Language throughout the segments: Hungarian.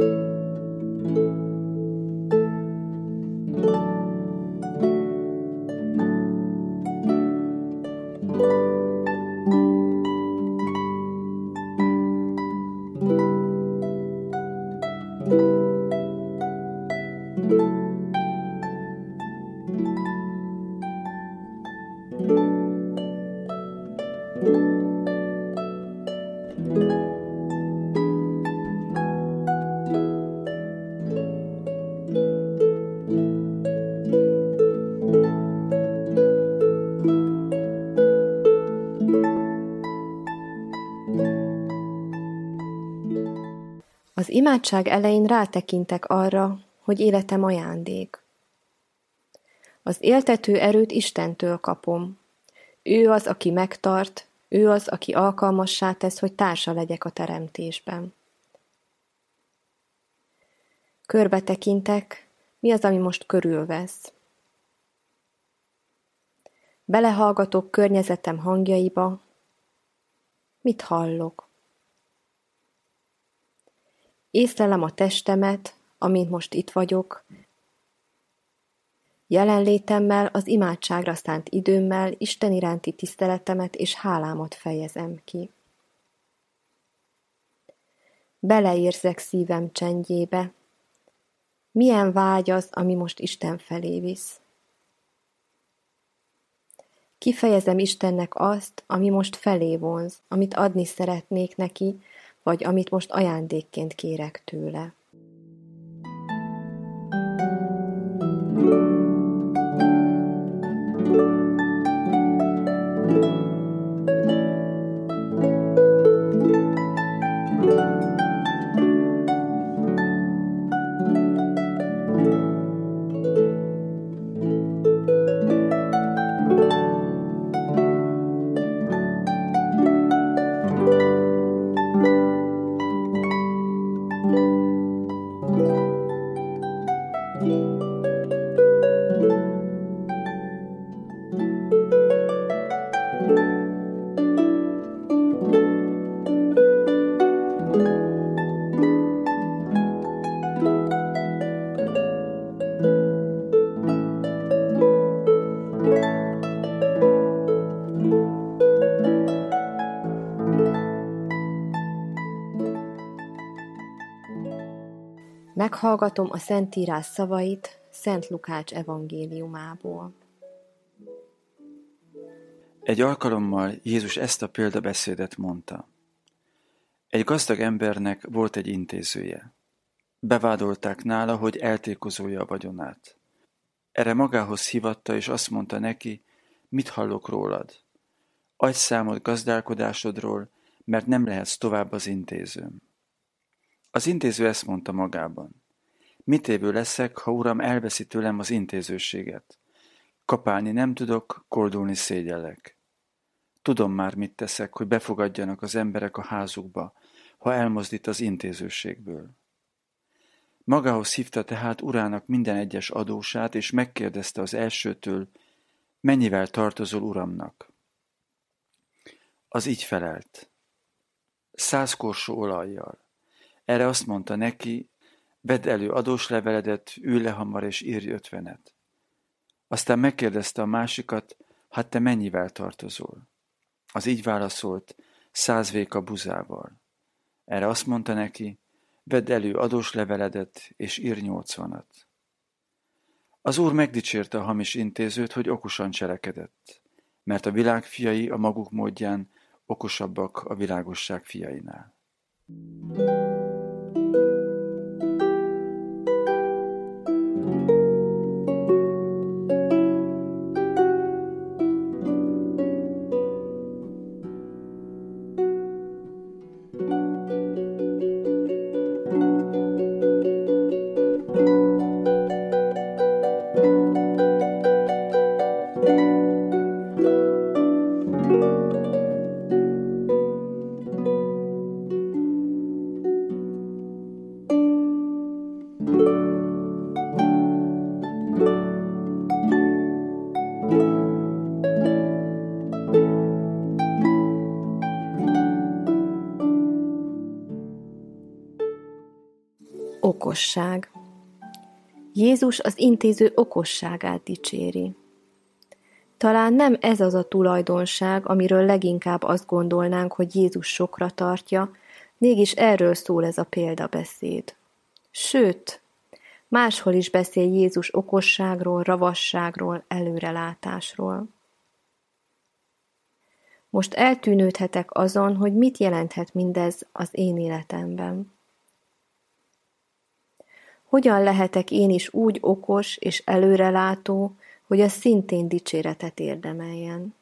Az imádság elején rátekintek arra, hogy életem ajándék. Az éltető erőt Istentől kapom. Ő az, aki megtart, ő az, aki alkalmassá tesz, hogy társa legyek a teremtésben. Körbe tekintek, mi az, ami most körülvesz. Belehallgatok környezetem hangjaiba, mit hallok? Észlelem a testemet, amint most itt vagyok, jelenlétemmel, az imádságra szánt időmmel Isten iránti tiszteletemet és hálámat fejezem ki. Beleérzek szívem csendjébe. Milyen vágy az, ami most Isten felé visz. Kifejezem Istennek azt, ami most felé vonz, amit adni szeretnék neki, vagy amit most ajándékként kérek tőle. Meghallgatom a Szentírás szavait Szent Lukács evangéliumából. Egy alkalommal Jézus ezt a példabeszédet mondta. Egy gazdag embernek volt egy intézője. Bevádolták nála, hogy eltékozolja a vagyonát. Erre magához hívatta, és azt mondta neki, mit hallok rólad? Adj számot gazdálkodásodról, mert nem lehetsz tovább az intézőm. Az intéző ezt mondta magában. Mit évő leszek, ha uram elveszi tőlem az intézőséget? Kapálni nem tudok, koldulni szégyellek. Tudom már, mit teszek, hogy befogadjanak az emberek a házukba, ha elmozdít az intézőségből. Magához hívta tehát urának minden egyes adósát, és megkérdezte az elsőtől, mennyivel tartozol uramnak. Az így felelt. 100 korsó olajjal. Erre azt mondta neki, vedd elő adósleveledet, ülj le hamar és írj 50-et. Aztán megkérdezte a másikat, hát te mennyivel tartozol? Az így válaszolt, 100 véka buzával. Erre azt mondta neki, vedd elő adósleveledet és írj 80-at. Az úr megdicsérte a hamis intézőt, hogy okosan cselekedett, mert a világ fiai a maguk módján okosabbak a világosság fiainál. Okosság. Jézus az intéző okosságát dicséri. Talán nem ez az a tulajdonság, amiről leginkább azt gondolnánk, hogy Jézus sokra tartja, mégis erről szól ez a példabeszéd. Sőt, máshol is beszél Jézus okosságról, ravasságról, előrelátásról. Most eltűnődhetek azon, hogy mit jelenthet mindez az én életemben. Hogyan lehetek én is úgy okos és előrelátó, hogy az szintén dicséretet érdemeljen?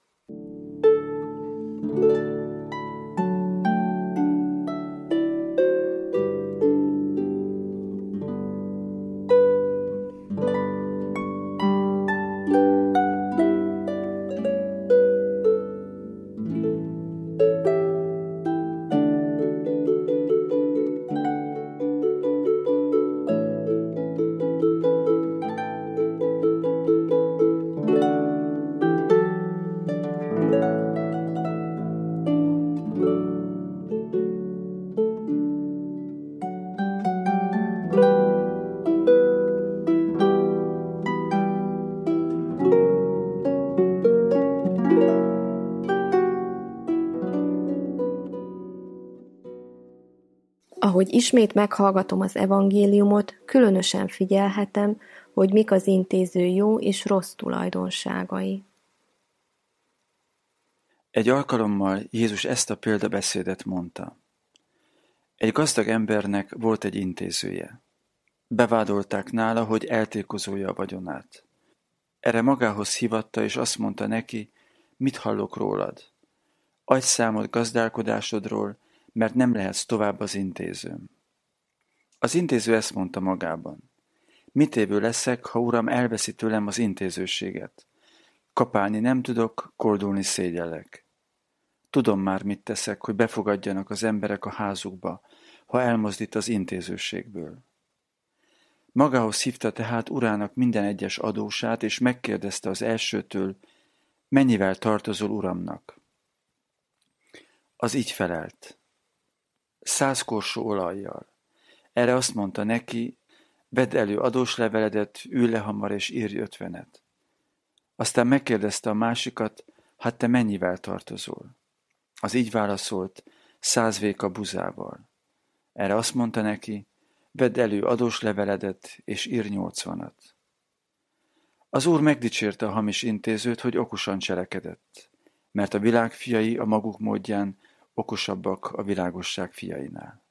Ahogy ismét meghallgatom az evangéliumot, különösen figyelhetem, hogy mik az intéző jó és rossz tulajdonságai. Egy alkalommal Jézus ezt a példabeszédet mondta. Egy gazdag embernek volt egy intézője. Bevádolták nála, hogy eltékozolja a vagyonát. Erre magához hívatta, és azt mondta neki, mit hallok rólad? Adj számot gazdálkodásodról, mert nem lehetsz tovább az intézőm. Az intéző ezt mondta magában. Mit évő leszek, ha uram elveszi tőlem az intézőséget? Kapálni nem tudok, koldulni szégyellek. Tudom már, mit teszek, hogy befogadjanak az emberek a házukba, ha elmozdít az intézőségből. Magához hívta tehát urának minden egyes adósát, és megkérdezte az elsőtől, mennyivel tartozol uramnak. Az így felelt. 100 korsó olajjal. Erre azt mondta neki, vedd elő adósleveledet, ülj le hamar és írj 50-et. Aztán megkérdezte a másikat, hát te mennyivel tartozol? Az így válaszolt, 100 véka buzával. Erre azt mondta neki, vedd elő adósleveledet és írj 80-at. Az úr megdicsérte a hamis intézőt, hogy okosan cselekedett, mert a világ fiai a maguk módján okosabbak a világosság fiainál.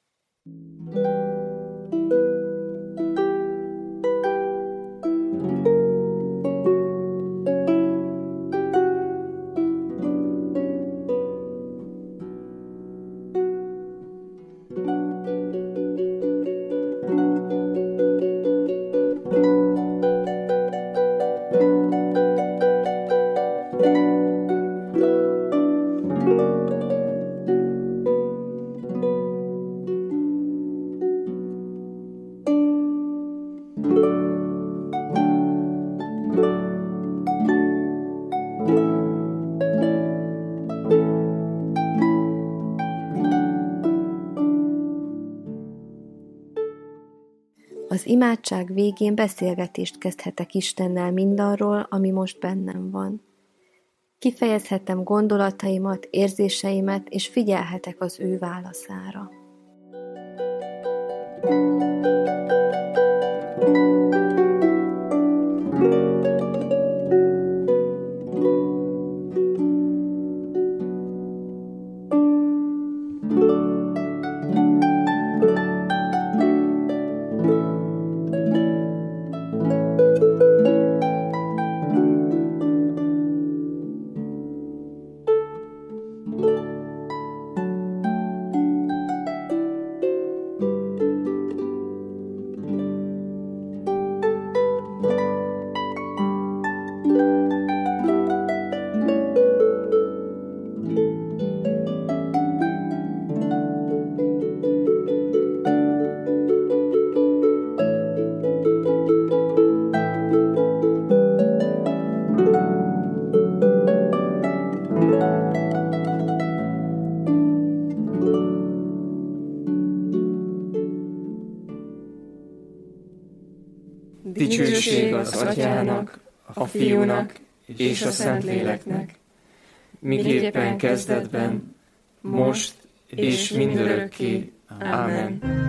Az imádság végén beszélgetést kezdhetek Istennel mindarról, ami most bennem van. Kifejezhetem gondolataimat, érzéseimet, és figyelhetek az ő válaszára. Dicsőség az Atyának, a Fiúnak és a Szentléleknek, miképpen kezdetben, most és mindörökké. Ámen.